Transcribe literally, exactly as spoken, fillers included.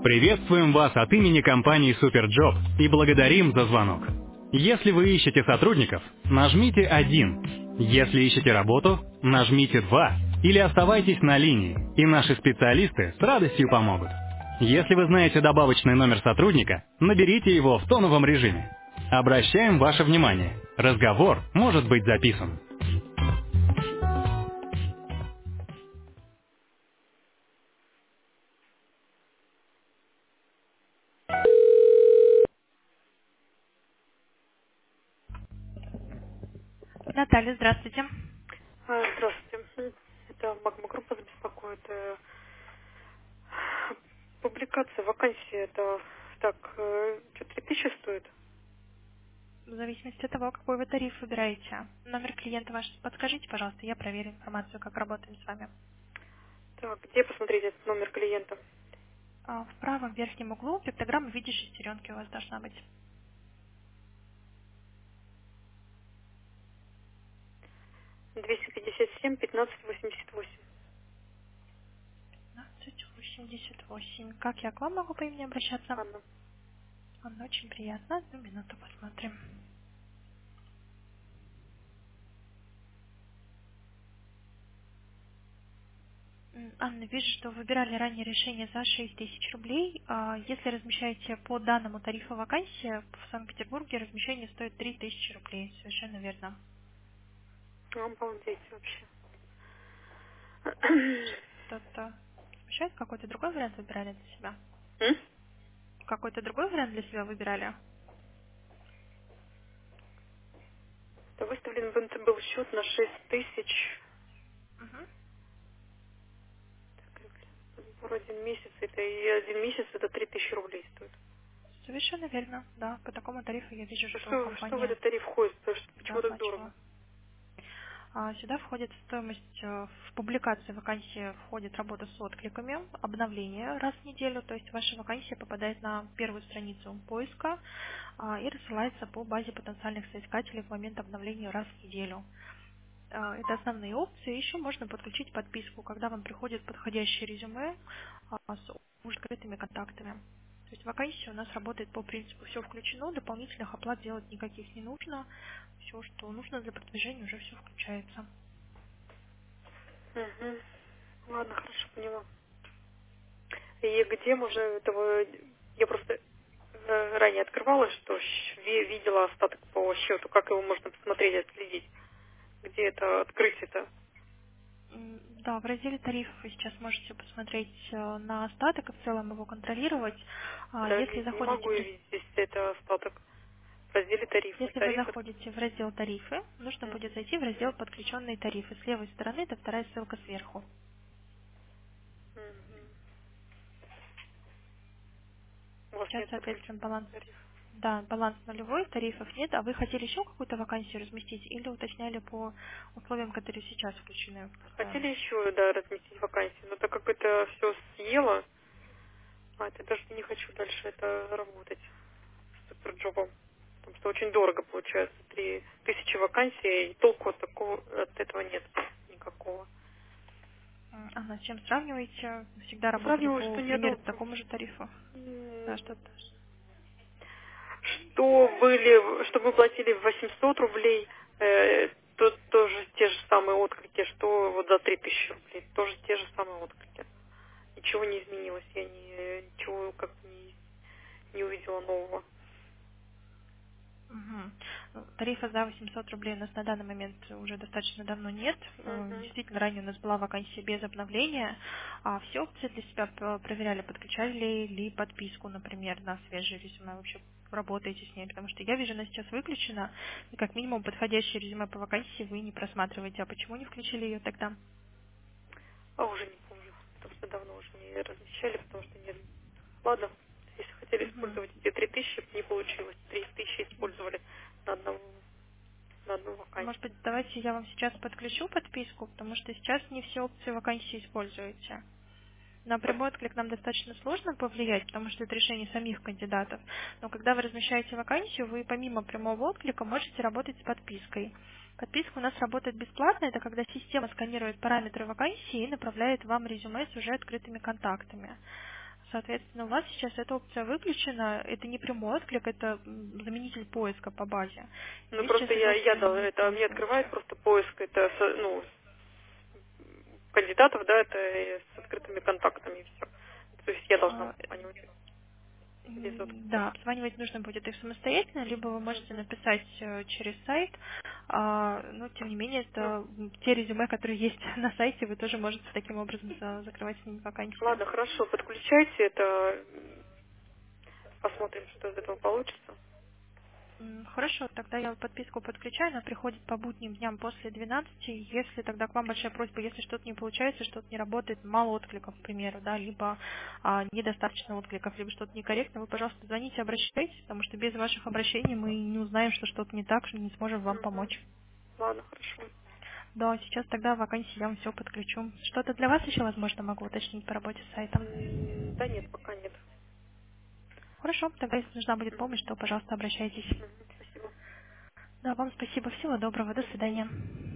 Приветствуем вас от имени компании Суперджоп и благодарим за звонок. Если вы ищете сотрудников, нажмите один. Если ищете работу, нажмите два. Или оставайтесь на линии, и наши специалисты с радостью помогут. Если вы знаете добавочный номер сотрудника, наберите его в тоновом режиме. Обращаем ваше внимание. Разговор может быть записан. Наталья, здравствуйте. А, Здравствуйте. М, Это Магма-группа беспокоит. Э, Публикация вакансии, это так, э, что, три тысячи стоит? В зависимости от того, какой вы тариф выбираете. Номер клиента ваш подскажите, пожалуйста, я проверю информацию, как работаем с вами. Так, где посмотреть этот номер клиента? А, В правом верхнем углу пиктограмма в виде шестеренки у вас должна быть. двести пятьдесят семь пятнадцать восемьдесят восемь. пятнадцать восемьдесят восемь. Как я к вам могу по имени обращаться? Анна. Анна, очень приятно. Одну минуту посмотрим. М, Анна, вижу, что выбирали ранее решение за шесть тысяч рублей. А Если размещаете по данному тарифу вакансия, в Санкт-Петербурге размещение стоит три тысячи рублей. Совершенно верно. Обалдеть вообще. Что-то смущает? Какой-то другой вариант выбирали для себя? М? Какой-то другой вариант для себя выбирали? Да, выставлен в эн тэ был счет на шесть тысяч. Мгм. Por один месяц, это и один месяц это три тысячи рублей стоит. Совершенно верно. Да, по такому тарифу я вижу, А что Что, что в компания этот тариф входит? Потому что да, почему так оплачивала. дорого? А, Сюда входит стоимость, э, в публикации вакансии входит работа с откликами, обновление раз в неделю, то есть ваша вакансия попадает на первую страницу поиска а, и рассылается по базе потенциальных соискателей в момент обновления раз в неделю. А, Это основные опции. Еще можно подключить подписку, когда вам приходит подходящее резюме а, с уже открытыми контактами. То есть вакансия у нас работает по принципу все включено, дополнительных оплат делать никаких не нужно. Все, что нужно для продвижения, уже все включается. Угу. Ладно, хорошо, поняла. И где можно этого... Я просто э, ранее открывала, что щ- ви- видела остаток по счету. Как его можно посмотреть, отследить? Где это открытие-то? М, Да, в разделе тарифов вы сейчас можете посмотреть э, на остаток и в целом его контролировать. А Да, Если не, не заходите могу в я раз- видеть здесь это остаток. В разделе тарифы. если вы Тарифы. заходите в раздел тарифы, нужно М, будет зайти в раздел подключенные тарифы. С левой стороны это вторая ссылка сверху. мгм. У вас Сейчас, нет соответственно, подключенных баланс, тарифов. да, баланс нулевой, тарифов нет. А вы хотели еще какую-то вакансию разместить или уточняли по условиям, которые сейчас включены в Хотели стоимость? еще, да, разместить вакансии, но так как это все съело, а это даже не хочу дальше это работать с суперджобом. Потому что очень дорого получается. Три тысячи вакансий, и толку от такого от этого нет никакого. М, Ага, с чем сравниваете? Всегда работали Сравниваю, по что примерно нету. такому же тарифу? Да, м, что-то. Что были, что мы платили восемьсот рублей, э, то тоже те же самые отклики, что вот за три тысячи рублей, тоже те же самые отклики. Ничего не изменилось, я не, ничего как не, не увидела нового. Мгм. Ну, тарифа за восемьсот рублей у нас на данный момент уже достаточно давно нет. Э, Мгм. Действительно, ранее у нас была вакансия без обновления, а все опции для себя п- проверяли, подключали ли подписку, например, на свежее резюме, вообще работаете с ней, потому что я вижу, она сейчас выключена, и как минимум подходящее резюме по вакансии вы не просматриваете. А почему не включили ее тогда? А уже не помню, потому что давно уже не размещали, потому что не... Ладно, если хотели Мгм. использовать эти три тысячи, не получилось. Три тысячи использовали на одну, на одну Может вакансию. быть, давайте я вам сейчас подключу подписку, потому что сейчас не все опции вакансии используете. На Пос- прямой отклик нам достаточно сложно повлиять, потому что это решение самих кандидатов. Но когда вы размещаете вакансию, вы помимо прямого отклика можете работать с подпиской. Подписка у нас работает бесплатно. Это когда система сканирует параметры вакансии и направляет вам резюме с уже открытыми контактами. Соответственно, у вас сейчас эта опция выключена, это не прямой отклик, это м, заменитель поиска по базе. И Ну вы сейчас просто этой я, я опцией дал, не это мне пользуетесь. открывает просто поиск, это со- ну, кандидатов, да, это и с открытыми контактами и все. То есть я должна А, понимать без м, откликов. Да, обзванивать нужно будет их самостоятельно, либо вы можете написать э, через сайт, а, но тем не менее Мгм. это м, те резюме, которые есть на сайте, вы тоже можете таким образом за- закрывать с ними вакансию. Ладно, хорошо, подключайте это, посмотрим, что из этого получится. М, Хорошо, тогда я подписку подключаю, она приходит по будним дням после двенадцати. Если тогда к вам большая просьба, если что-то не получается, что-то не работает, мало откликов, к примеру, да, либо а, недостаточно откликов, либо что-то некорректно, вы, пожалуйста, звоните, обращайтесь, потому что без ваших обращений мы не узнаем, что что-то не так, что не сможем вам Мгм. помочь. Ладно, хорошо. Да, сейчас тогда вакансии я вам все подключу. Что-то для вас еще, возможно, могу уточнить по работе с сайтом. М, Да нет, пока нет. Хорошо, тогда если нужна будет Мгм. помощь, то, пожалуйста, обращайтесь. Мгм. Спасибо. Да, вам спасибо, всего доброго, до До свидания. свидания.